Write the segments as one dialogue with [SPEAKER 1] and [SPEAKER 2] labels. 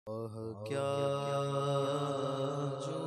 [SPEAKER 1] आह क्या जो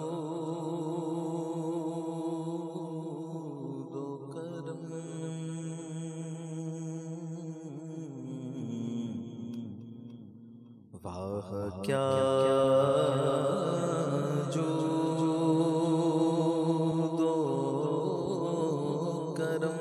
[SPEAKER 1] दो करम, वाह क्या जो दो करम,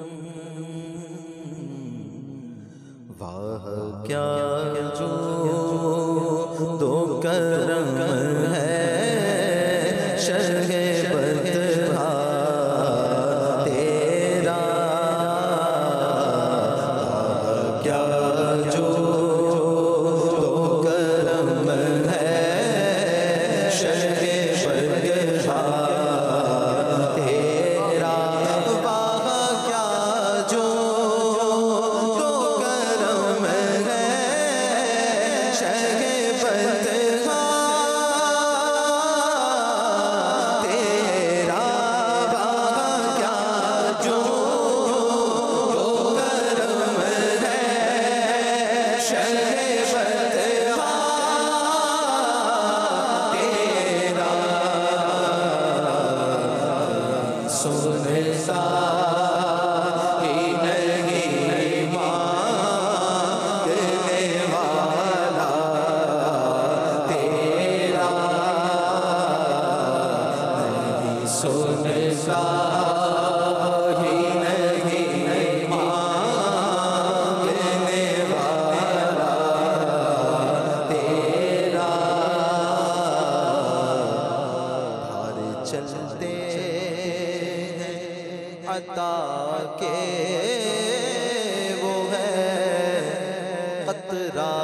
[SPEAKER 1] वाह क्या जो दो करम है शहे बदहा तेरा। क्या जो दो करम है शहे बदहा तेरा। वाह क्या जो दो करम है शहे बदहा तेरा। वाह क्या जो दो करम है शहे बदहा तेरा। सुनता ही नहीं मांगने वाला तेरा, नहीं सुनता ही नहीं मांगने वाला तेरा। धार चलते हैं अता के वो है कतरा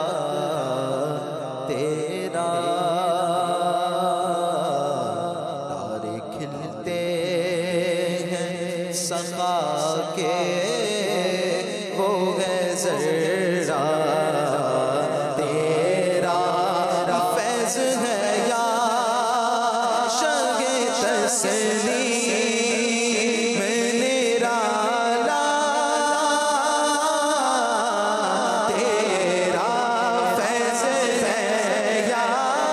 [SPEAKER 1] तेरा। तारे खिलते हैं सखा के वो है जरा तेरा। फैज़ है या शगे तस्लीम निराला तेरा। फैज़ है या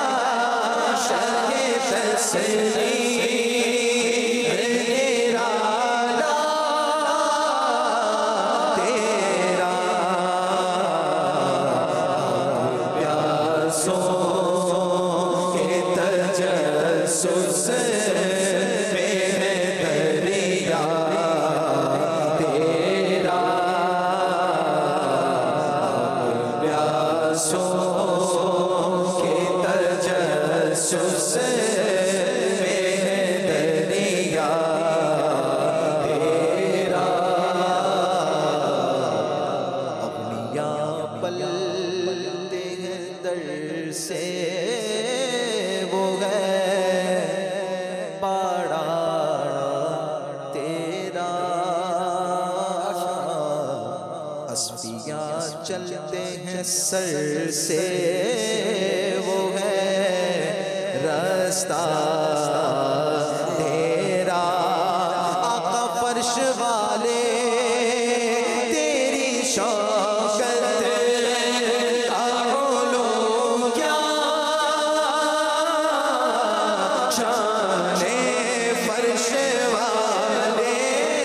[SPEAKER 1] शगे तस्लीम निराला तेरा। प्यासों के तजस्सुस में है दरिया तेरा। प्यासों के तजस्सुस में है दरिया तेरा। अग्निया पलते हैं दर से वो है पाड़ा तेरा। अस्पिया चलते हैं सर से वो है रास्ता तेरा। आका फर्श वाले तेरी शौकत का उलूम क्या शाने फर्श वाले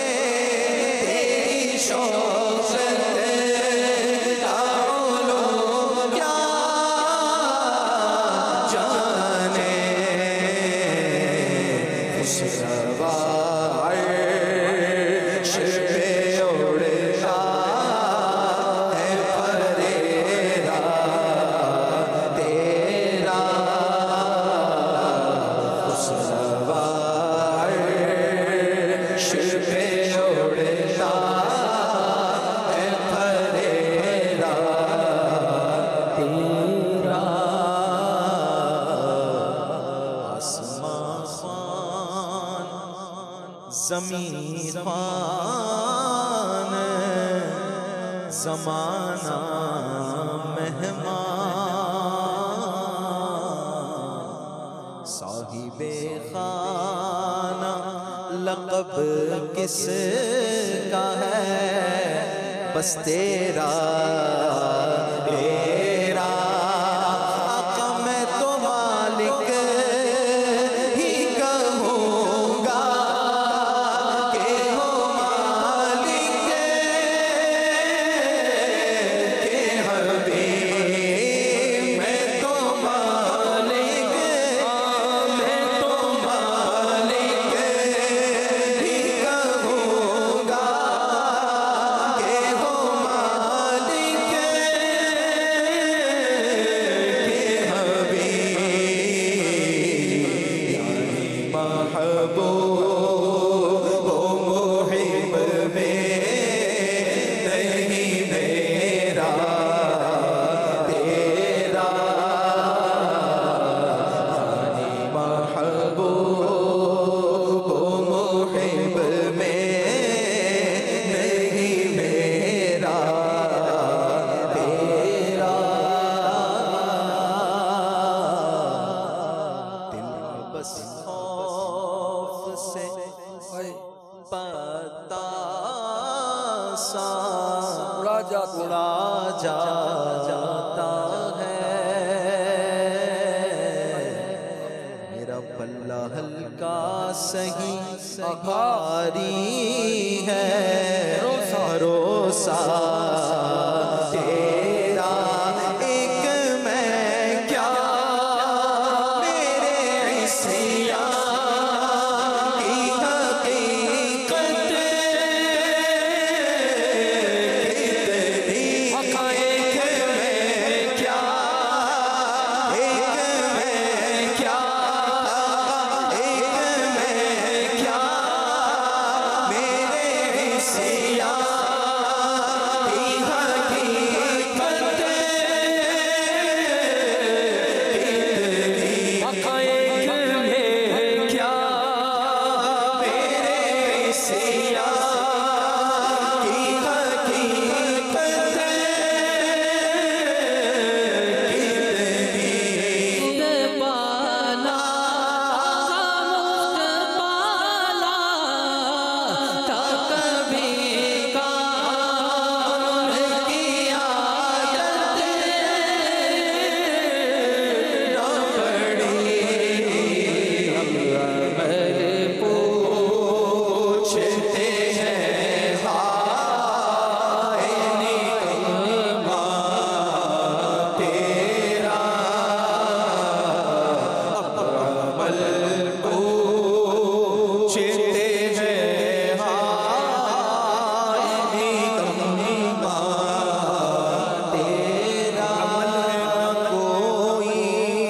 [SPEAKER 1] तेरी शौकत का उलूम क्या जाने। खुशरवा अर्श पे उड़ता है फरेरा तेरा। खुशरवा अर्श पे उड़ता है फरेरा तेरा। आसमां खान ज़मीन खान ज़माना मेहमान। साहिबे खाना लक़ब किसका है बस तेरा तेरा। उड़ा जाता है। मेरा पल्ला हल्का सही भारी है, भरोसा तेरा एक मैं क्या, मेरे हिस्सिया की हकीकत कितनी, एक मैं क्या, एक मैं क्या, एक मैं क्या, मेरे हिस्सिया की हकीकत कितनी, एक मैं क्या, मेरे हिस्सिया की हकीकत कितनी।
[SPEAKER 2] पाला पाला था कभी काम की आदत
[SPEAKER 1] न पड़ी, अमर पूछते हैं हाय निकम्मा तेरा, अमल पूछते हैं हाय निकम्मा तेरा, अमल न कोई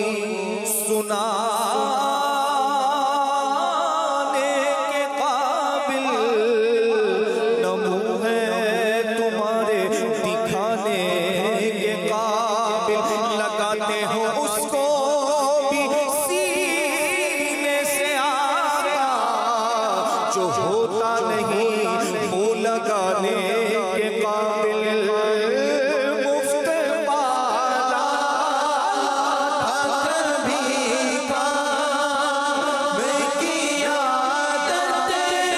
[SPEAKER 1] सुनाने के काबिल, न मुँह है तुम्हारे दिखाने के काबिल, लगाते हो उसको भी सीने से आया, जो होता नहीं वो लगाने के काबिल, मुफ्त वाला था कभी काम की आदत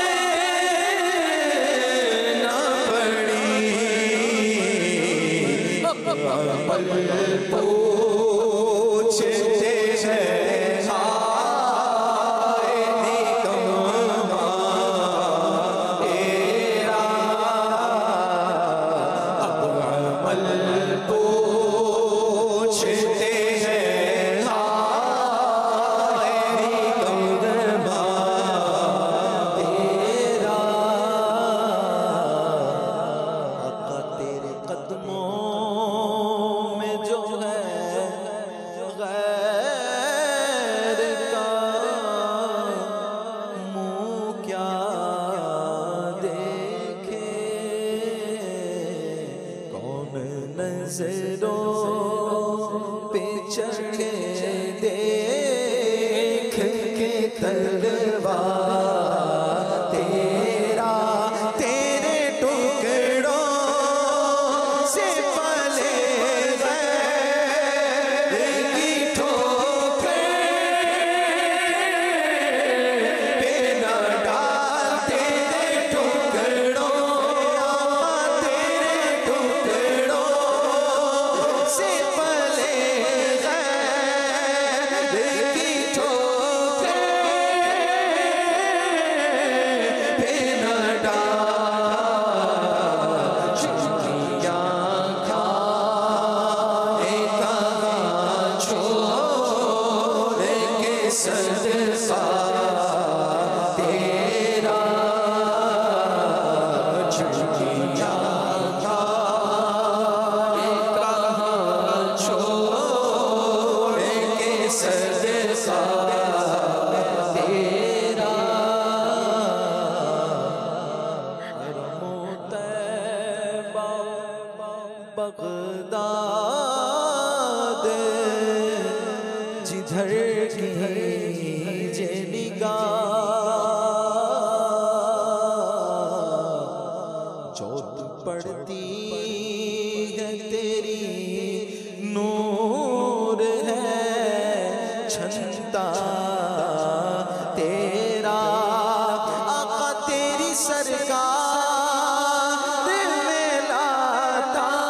[SPEAKER 1] न पड़ी, अमल पूछते हैं हाय निकम्मा तेरा, अमल पूछते हैं हाय निकम्मा तेरा। आका तेरे कदमों में जो है गैर का मुँह क्या देखे, कौन नजरों पे चढ़े देख के तलवा तेरा, तेरे टुकड़ों से पले गैर की ठोकर पे न डाल, तेरे टुकड़ों, तेरे टुकड़ों से पले गैर की ठोकर पे न डाल, चुकिया खाए कहाँ छोड़ के सदका तेरा, चुकिया खाए कहाँ छोड़ के सदका तेरा, हरमो तैबा बगदाद जिधर कीजे निगाह, जोत पड़ती है तेरी नूर है छंता तेरा, आका तेरी सरकार में लाता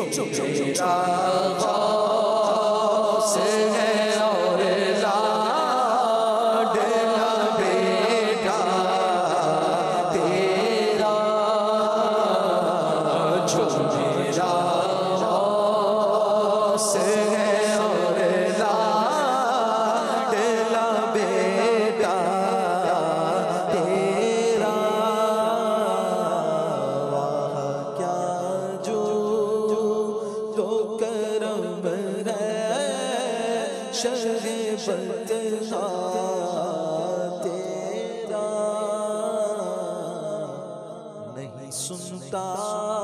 [SPEAKER 1] मेरा गौस है और लाडला बेटा तेरा, जो मेरा गौस है और लाडला बेटा तेरा। वाह क्या जो तो करम है शहे बदला तेरा। नहीं सुनता